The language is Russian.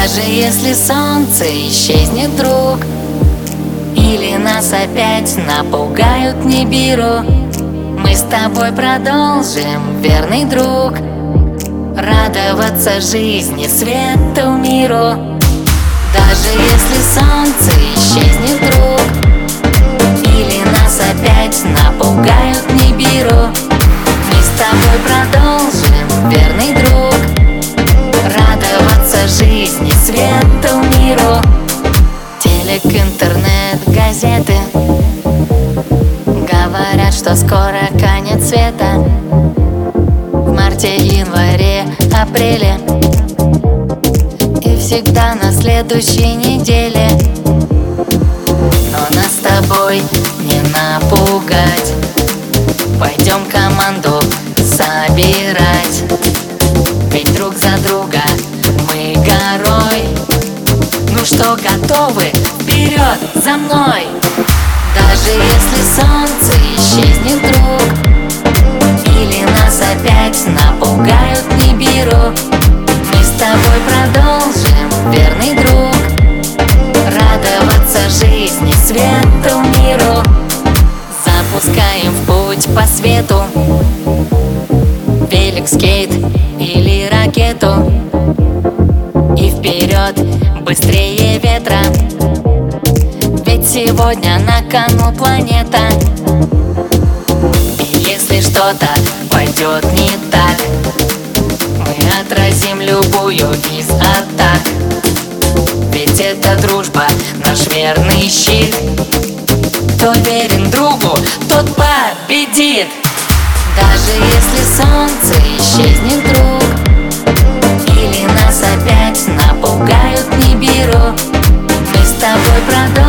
Даже если солнце исчезнет вдруг, или нас опять напугают Нибиру, мы с тобой продолжим, верный друг, радоваться жизни, свету, миру. Даже если солнце исчезнет вдруг, или нас опять напугают Нибиру, мы с тобой продолжим, верный друг, радоваться жизни, свету, миру. Телек, интернет, газеты говорят, что скоро конец света. В марте, январе, апреле и всегда на следующей неделе. Но нас с тобой не напугать, пойдем команду собирать, ведь друг за друга мы горой. Ну что, готовы? Вперед, за мной! Даже если солнце исчезнет вдруг, или нас опять напугают Нибиру, мы с тобой продолжим, верный друг, радоваться жизни, свету, миру. Запускаем в путь по свету велик, скейт или ракету, и вперед, быстрее ветра, ведь сегодня на кону планета. И если что-то пойдет не так, мы отразим любую из атак, ведь это дружба, наш верный щит. Кто верен другу, тот победит. Даже если солнце исчезнет вдруг, или нас опять напугают Нибиру, мы с тобой продолжим,